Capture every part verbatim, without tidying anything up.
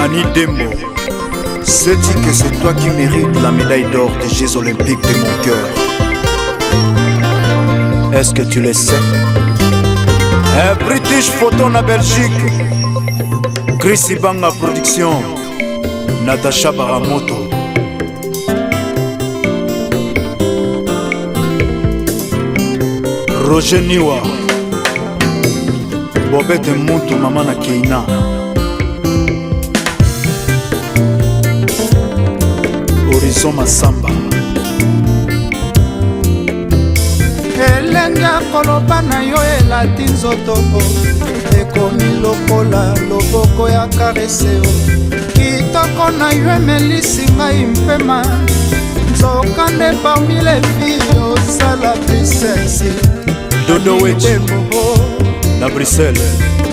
Annie Dembo, sais-tu que c'est toi qui mérites la médaille d'or des Jeux Olympiques de mon cœur? Est-ce que tu le sais? Un British Photo na Belgique, Chris Ibanga Production, Natacha Baramoto. Roger Niwa, Bobette Muntu, Mama na Keina. Horizon Masamba. Elenga koloba na yo elati nzotoko, ekomi lokola loboko ya kareseo. Kitoko na yo emelisi ngai mpema, nzokande parmi les filles osala princesse. Dodo Wechi na Bruxelles.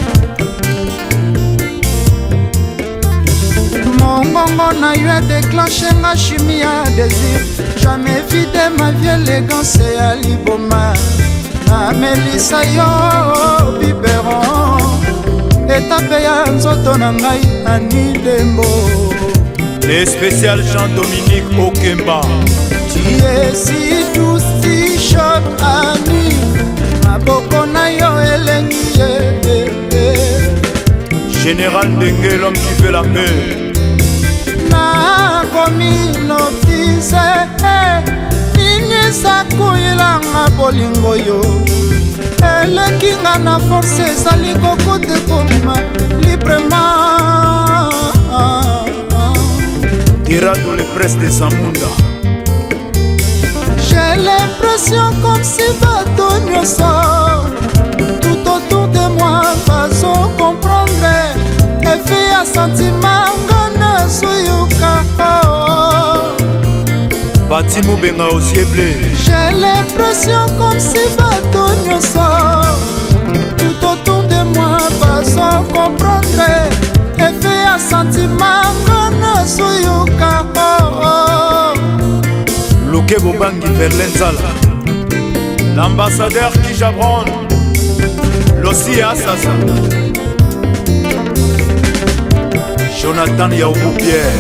Mongongo na yo déclenché ma chimie à désir. Jamais vidé ma vie élégance ya liboma. Na melisa yo biberon, etape ya nzoto na ngai Annie Dembo. Les spécial Jean-Dominique Okemba. Tu es si douce, si chaude Annie, maboko na yo elengi. Général Dengue, l'homme qui fait la paix. Na kominotize nini sakuyilanga bolingo yo, eleki nga na force ezali kokote koma librement. Tirado le presse de Samunda. J'ai l'impression comme si bato nyonso tout autour de moi bazo comprendre effet ya sentiment ngana suyuka. Bati Moubenga au blé. J'ai l'impression comme si bato nyonso tout autour de moi bazo comprendre effet ya sentiment ngana suyuka. Luke Bobangi Berlin Zala, l'ambassadeur qui Jabron, Lossi Assasa, Jonathan Yaoubou Pierre.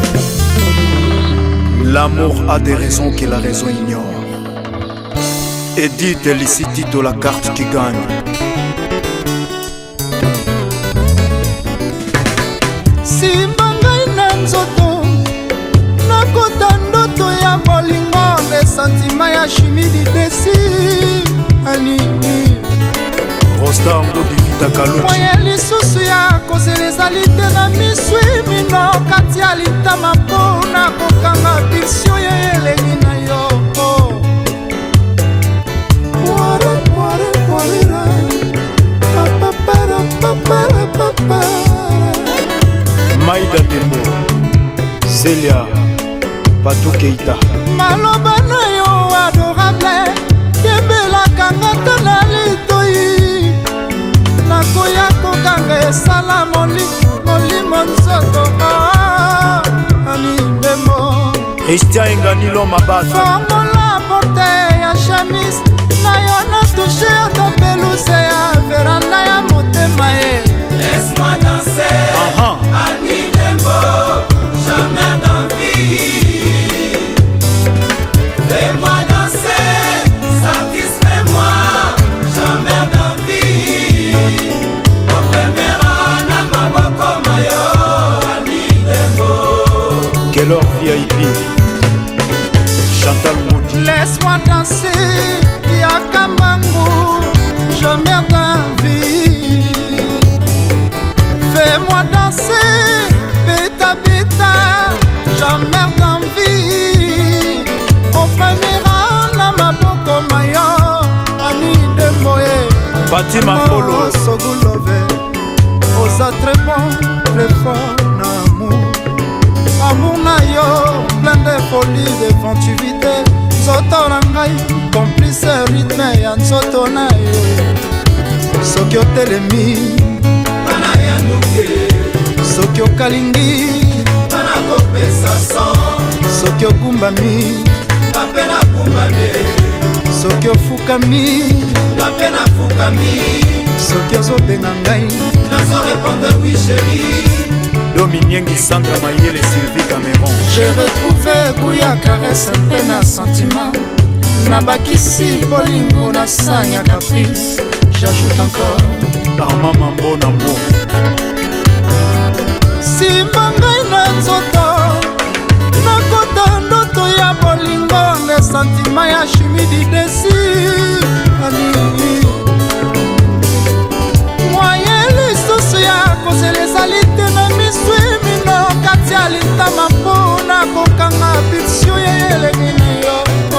L'amour a des raisons que la raison ignore. Edith Elicitito, la carte qui gagne. Si mangai na nzoto nakota ndoto ya bolingo, les sentiments ya chimie di desi Annie Rostar Mbodi Vita Kaluchi. moye lisusu ya kozela ezali te na miswi mino kati ya litama mpona kokanga birsio ya elengi na yo. Maïda Dembo, Célia Patou Keita. Maloba na yo adorable, kebelaka ngata na litoi, nakoya kokanga esala molimo nzoto. Annie Dembo, Christian Enganilo Mabata. formola porte ya chemise na yo na touche ata pelouse ya veranda ya motema ye. Laisse-moi danser, Aha. Annie Dembo, jamais d'envie. Fais-moi danser, satisfais-moi, jamais d'envie. Opemera na maboko mayo, Annie Dembo. Quelle heure V I P. Chantal Moudi. Laisse-moi danser, Yakamango, jamais d'envie. Fais-moi danser, beta beta, jamais d'envie. On famira na maboko mayo, Annie Dembo. Fatima Polo. Sogulove, osa très bon, très fort n'amour. Amour na yo, plein de folie, d'éventualité. Nzoto na ngai, complice rythme ya nzoto na yo. Soki otelemi, Bana ya nuke, soki okalingi, bana kopesa son, soki ogumbami, bape na kumbame, soki ofukami, bape na fukami. soki ozobenga ngai, Nazo répondre oui chérie. Dominiengi Sandra Mayele Sylvie Cameron. J'ai retrouvé Gouya caresse mpe na sentiment nabakisi bolingo na sanya caprice. J'ajoute encore Arma Mambo Nambo. Simba ngai na nzoto nakota ndoto ya bolingo nde sentima ya chimie didesi anini moye lisusu ya kozela ezali te na miswi mino kati ya litama mpona kokanga pulsio ya elengi na yo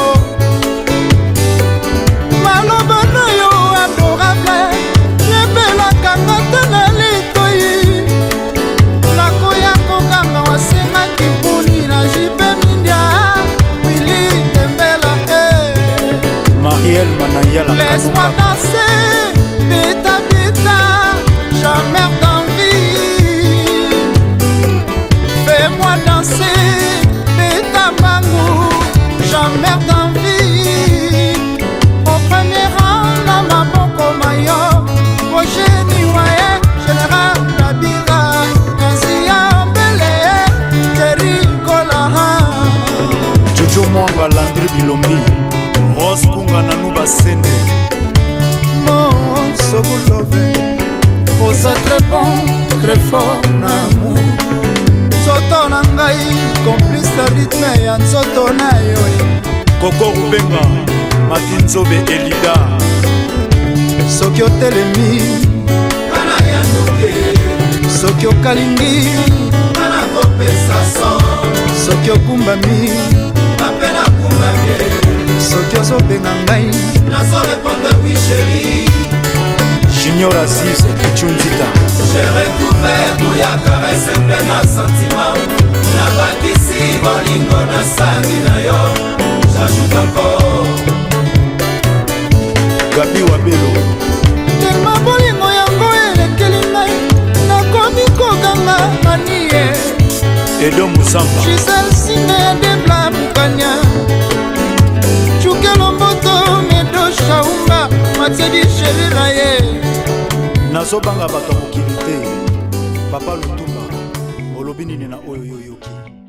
maloba na yo adorable yebelakanga te na litoi nakoya kokanga wasengaki mpuni na jipe mindia wili tembela Marielle Manayala. Laisse-moi danser, bita bita, jamais d'envie. Fais-moi danser, bita mangou, jamais d'envie. Au premier rang, la maboko mayo, au génie waye, général Nabira, Nzia Mbele, Jerry Kolaha. Jojo Mwanga Landry Bilombi. Rose Kunga Nanuba Sende. Mon Sogolove, vous êtes très bon, très fort d'amour. Soto na ngai, complice de rythme ya nzoto na yo. Koko Rubenga, Matinzobe Elida. Soki otelemi, Bana ya nuke, soki okalingi, bana kopesa son. soki okumbami, Bapena kumbamie, soki ozobenga ngai, nazo répondre oui chérie. Junior Aziz Kuchunzita. J'ai recouvert Gouya caresse mpe na sentiment nabakisi bolingo na sangi na yo. J'ajoute encore Gabi Wabelo. telma bolingo yango elekeli ngai, nakomi kokanga manie. Edo Musamba. Gisèle Sine Debla Mukanya Chukelo Mboto Medo Shaumba Matiedi Sheriraye Nazobanga bato mokili te. Papa Lutumba. Olobini na oyo yoyoki.